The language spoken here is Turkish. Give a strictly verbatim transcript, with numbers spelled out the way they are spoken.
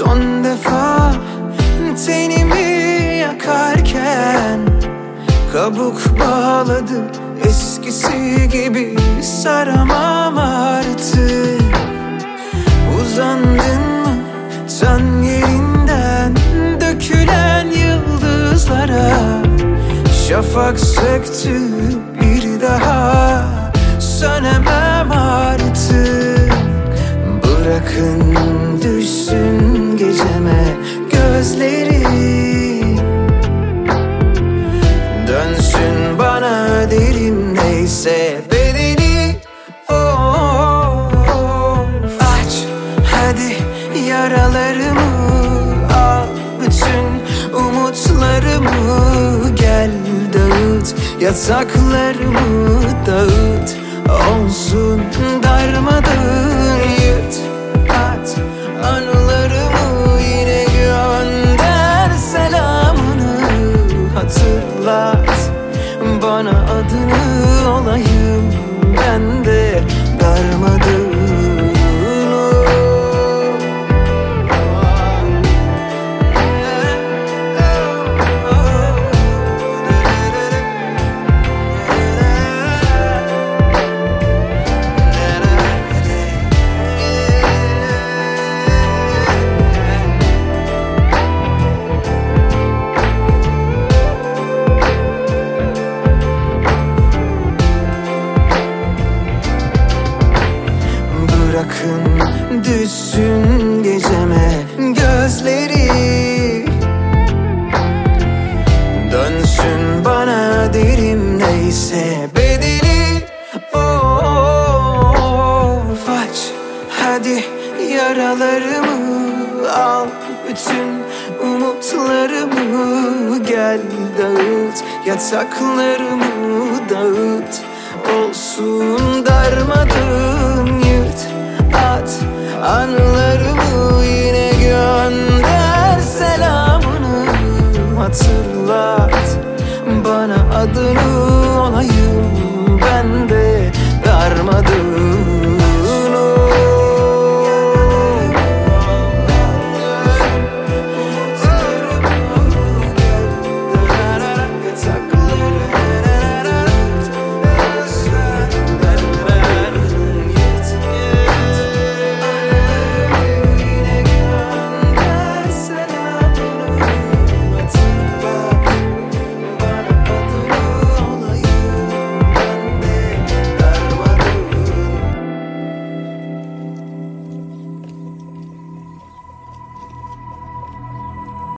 Son defa tenimi yakarken kabuk bağladı, eskisi gibi saramam artık. Uzandın mı tan yerinden dökülen yıldızlara? Şafak söktü, bir daha sönemem artık. Bırakın düşsün geceme gözleri, dönsün bana derim neyse bedeli. Oh, aç hadi yaralarımı, al bütün umutlarımı, gel dağıt yataklarımı, dağıt olsun darmadağın, yırt at anılarımı, yine gönder selamını, hatırlat bana adını, olayım ben de darmadağın. Bırakın düşsün geceme gözleri, dönsün bana derim neyse bedeli. Of, aç hadi yaralarımı, al bütün umutlarımı, gel dağıt yataklarımı, dağıt olsun darmadağın, yırt at anılarımı, yine gönder selamını, hatırla